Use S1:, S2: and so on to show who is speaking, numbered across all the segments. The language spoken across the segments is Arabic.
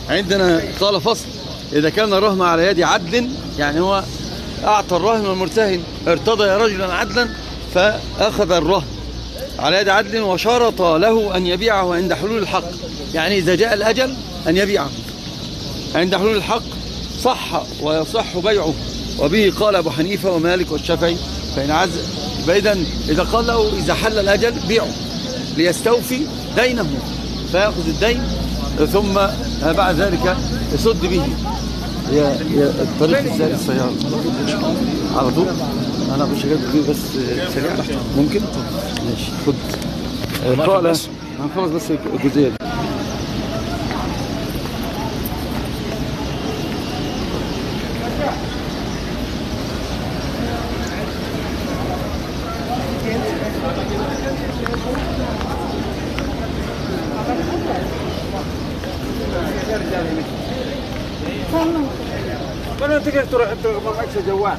S1: عندنا قال فصل: إذا كان الرهن على يد عدل، يعني هو أعطى الرهن والمرتهن ارتضى رجلا عدلا فأخذ الرهن على يد عدل وشرط له أن يبيعه عند حلول الحق، يعني إذا جاء الأجل أن يبيعه عند حلول الحق صح ويصح بيعه، وبه قال أبو حنيفة ومالك والشافعي. فإن عز إذا قال له إذا حل الأجل بيعه ليستوفي دينه فيأخذ الدين ثم بعد ذلك يسد به. يا الطريق ازاي السيارة على طول؟ أنا مش جايب بس سريع ممكن؟ ماشي خد. قال هنخلص بس الجزئية دي.
S2: ولا تقدر تروح معك جوال.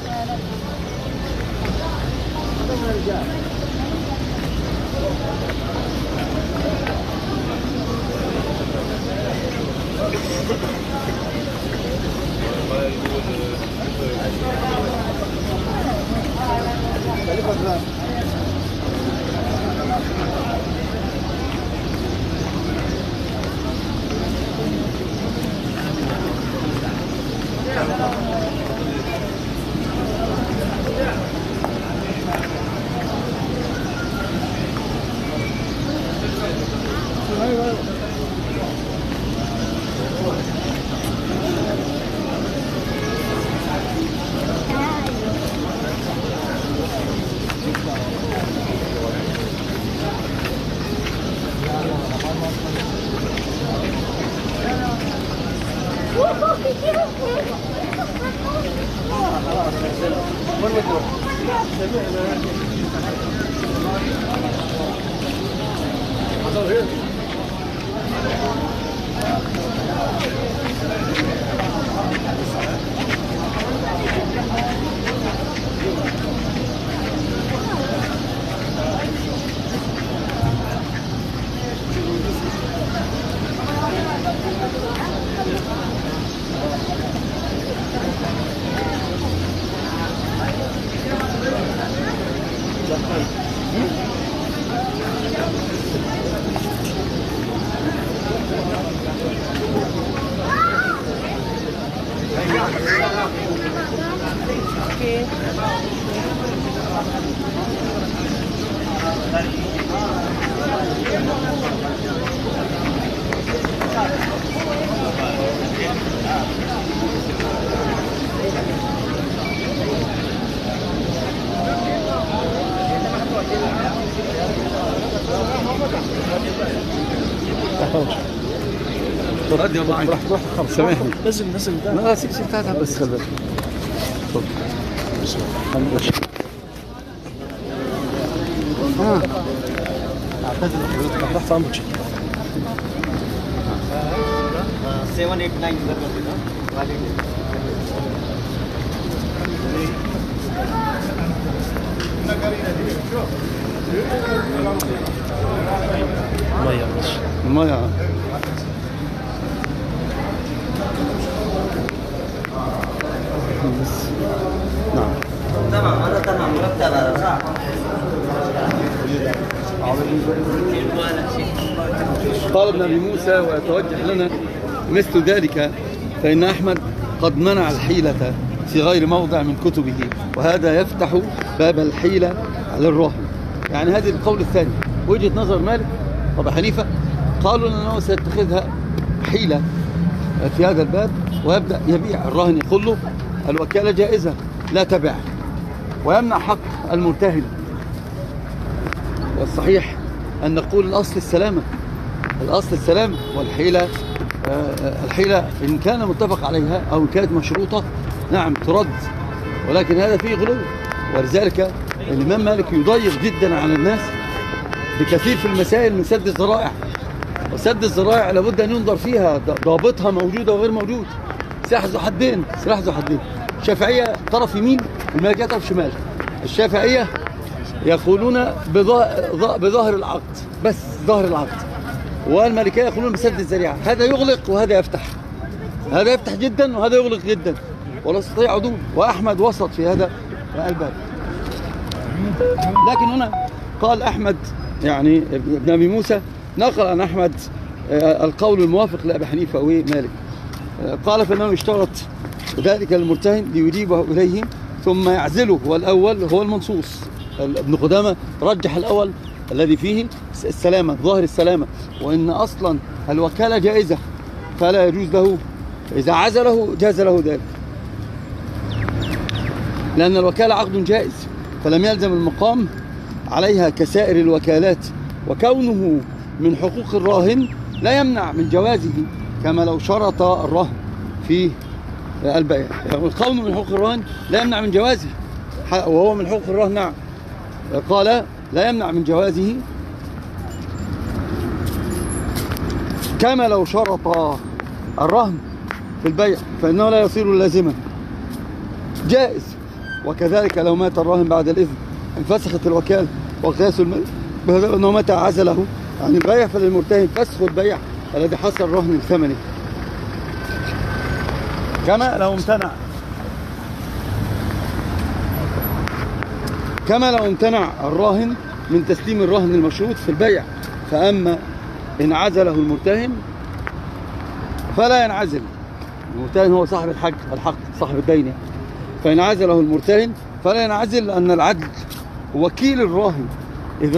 S1: روح سامحني.
S2: نزل ده.
S1: لا سيب بتاعتها بس خلي بالك. اتفضل. بسم الله.
S2: اعتذر لحضرتك تحت امرك.
S3: 789
S1: المية نعم
S3: تمام. هذا تمام مرتب هذا صح.
S1: قال ابن أبي موسى: ويتوجه لنا مثل ذلك، فإن أحمد قد منع الحيلة في غير موضع من كتبه، وهذا يفتح باب الحيلة على الراهن. يعني هذه القول الثاني وجهة نظر مالك وأبي حنيفة، قالوا أنه سيتخذها حيلة في هذا الباب ويبدأ يبيع الراهن، يقول له الوكالة جائزة لا تبع، ويمنع حق المرتهن. والصحيح أن نقول الأصل السلامة، الأصل السلامة، والحيلة الحيلة إن كان متفق عليها أو إن كانت مشروطة نعم ترد، ولكن هذا فيه غلو. ولذلك الإمام مالك يضيق جدا على الناس بكثير في المسائل من سد الذرائع، وسد الذرائع لابد أن ينظر فيها ضابطها موجودة وغير موجود. سلاح ذو حدين، سلاح ذو حدين. الشافعية طرف يمين والمالكية طرف شمال. الشافعية يقولون بظاهر العقد، بس ظاهر العقد، والمالكية يقولون بسد الذريعة. هذا يغلق وهذا يفتح. هذا يفتح جدا وهذا يغلق جدا ولا يستطيع عدول، وأحمد وسط في هذا الباب. لكن هنا قال أحمد يعني ابن أبي موسى نقل عن أحمد القول الموافق لأبي حنيفة ومالك. قال فإنه يشترط ذلك المرتهن ليجيبه إليه ثم يعزله، والأول هو المنصوص. ابن قدامة رجح الأول الذي فيه السلامة، ظاهر السلامة، وإن أصلا الوكالة جائزة فلا يجوز له إذا عزله جاز له ذلك، لأن الوكالة عقد جائز فلم يلزم المقام عليها كسائر الوكالات، وكونه من حقوق الراهن لا يمنع من جوازه كما لو شرط الرهن في البيع. يعني القول من حقوق الراهن لا يمنع من جوازه، وهو من حقوق الراهن. نعم، قال لا يمنع من جوازه كما لو شرط الرهن في البيع فإنه لا يصير لازما، جائز. وكذلك لو مات الراهن بعد الإذن انفسخت الوكالة، وقياس المال بهذا أنه متى عزله عن البيع فللمرتهن فسخ البيع الذي حصل الرهن من ثمنه، كما لو امتنع الراهن من تسليم الرهن المشروط في البيع. فأما إن عزله المرتهن فلا ينعزل، المرتهن هو صاحب الحق صاحب الدين، فإن عزله المرتهن فلا ينعزل، لأن العدل وكيل الراهن. إذ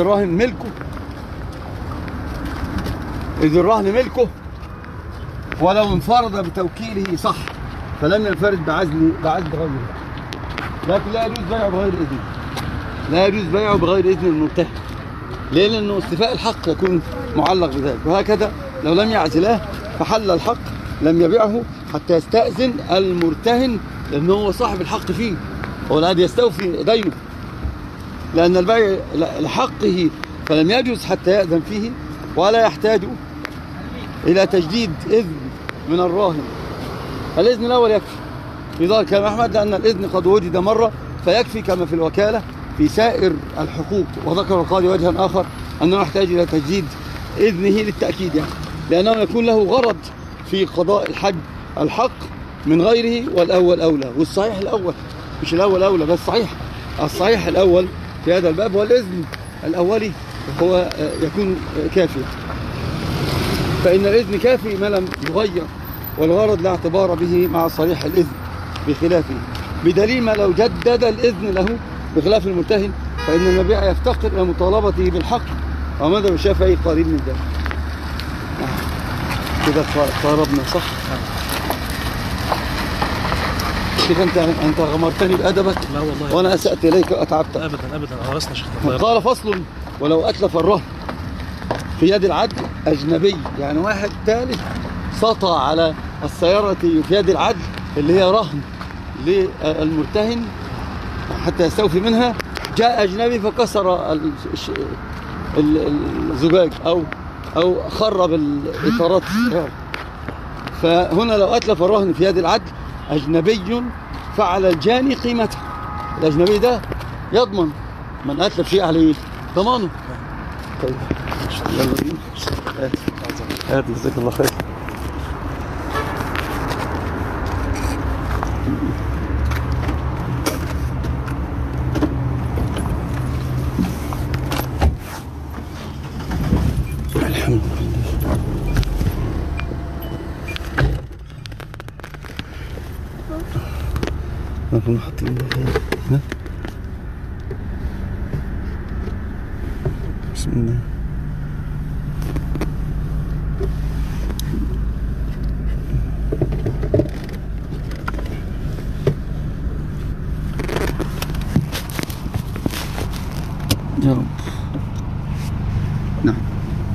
S1: الرهن ملكه ولو انفرد بتوكيله صح، فلم ينفرد بعزل غيره، لكن لا يجوز بيعه بغير إذن، لا يجوز بيعه بغير إذن المرتهن. ليه؟ لأنه استيفاء الحق يكون معلق بذلك. وهكذا لو لم يعزلاه فحل الحق لم يبيعه حتى يستأذن المرتهن، لأنه هو صاحب الحق فيه، هو الذي يستوفي دينه، لأن البيع لحقه فلم يجوز حتى يأذن فيه، ولا يحتاج إلى تجديد إذن من الراهن. الإذن الأول يكفي في ظاهر كلام أحمد، لأن الإذن قد وجد مرة فيكفي كما في الوكالة في سائر الحقوق. وذكر القاضي وجها آخر أنه يحتاج إلى تجديد إذنه للتأكيد، يعني لأنه يكون له غرض في قضاء الحق من غيره، والأول أولى. والصحيح الأول، مش الأول أولى بس، الصحيح الأول في هذا الباب والإذن الأولي هو يكون كافيا، فإن الإذن كافي ما لم يغير، والغرض لا اعتبار به مع صريح الإذن بخلافه، بدليل ما لو جدد الإذن له بخلاف المرتهن فإن المبيع يفتقر إلى مطالبته بالحق، ومذهب الشافعي قريب من ذلك. كده قربنا صح؟ كيف أنت غمرتني بأدبك؟
S2: لا والله،
S1: وأنا أسأت إليك وأتعبت.
S2: أبدا أغرسنا شيخ.
S1: قال فصل: ولو أتلف الرهن في يد العدل أجنبي، يعني واحد ثالث سطع على السيارة في يد العدل اللي هي رهن للمرتهن حتى يستوفي منها، جاء أجنبي فكسر الزجاج أو خرب الإطارات السيارة. فهنا لو أتلف الرهن في يد العدل أجنبي فعلى الجاني قيمته، الأجنبي ده يضمن من أتلف شيء عليه ضمانه. طيب يلا بينا، هات جزاك الله خير. الحمد لله. نكون حاطين هنا. بسم الله. يا رب. نعم.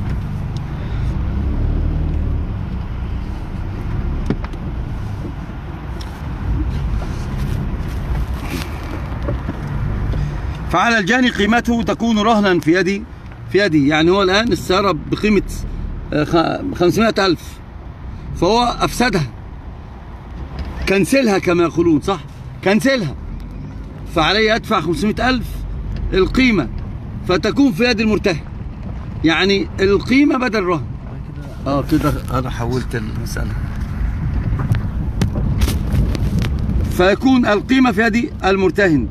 S1: فعلى الجاني قيمته تكون رهنا في يده، يعني هو الآن السيارة بقيمة 500,000 فهو أفسدها، كنسلها كما يقولون صح، كنسلها، فعليه يدفع 500,000 القيمة فتكون في يد المرتهن، يعني القيمة بدل الرهن. كده أنا حولت المسألة. فيكون القيمة في يد المرتهن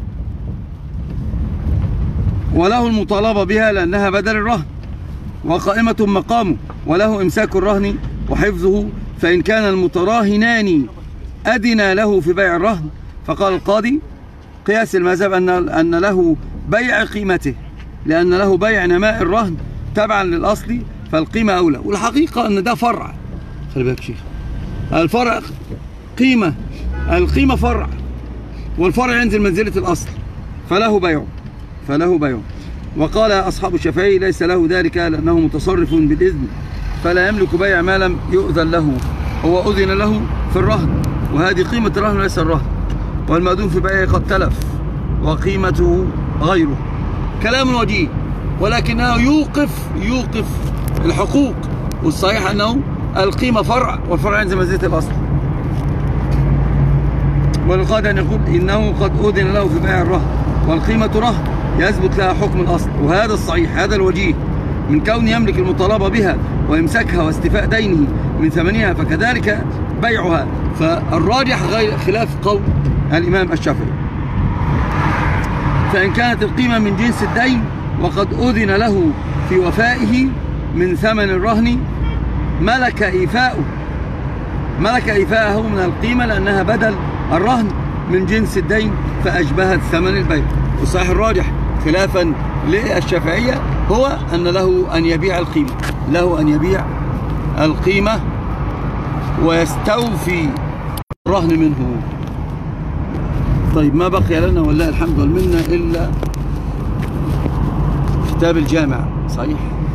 S1: وله المطالبة بها لأنها بدل الرهن وقائمة مقامه، وله إمساك الرهن وحفظه. فإن كان المتراهنان أدنى له في بيع الرهن، فقال القاضي قياس المذهب أن له بيع قيمته، لأن له بيع نماء الرهن تبعا للأصل، فالقيمة أولى. والحقيقة أن ده فرع، خلي بالك شيخ، الفرع قيمة، القيمة فرع، والفرع ينزل منزلة الأصل، فله بيع. وقال أصحاب الشافعي ليس له ذلك لأنه متصرف بالإذن، فلا يملك بيع ما لم يؤذن له، هو أذن له في الرهن، وهذه قيمة الرهن وليس الرهن، والمأذون في بيعه قد تلف وقيمته غيره. كلام وجيه، ولكنه يوقف الحقوق، والصحيح أنه القيمة فرع، والفرع ينزل منزلة الأصل. والقاضي أن يقول إنه قد أذن له في بيع الرهن والقيمة رهن يثبت لها حكم الأصل، وهذا الصحيح، هذا الوجيه من كون يملك المطالبة بها وإمساكها واستيفاء دينه من ثمنها، فكذلك بيعها. فالراجح خلاف قول الإمام الشافعي. فإن كانت القيمة من جنس الدين وقد أذن له في وفائه من ثمن الرهن، ملك إيفاءه من القيمة لأنها بدل الرهن من جنس الدين، فأشبهت ثمن البيع. والصحيح الراجح خلافا للشافعية هو أن له أن يبيع القيمة، ويستوفي الرهن منه. طيب، ما بقي لنا والله الحمد والمنة إلا كتاب الجامع. صحيح.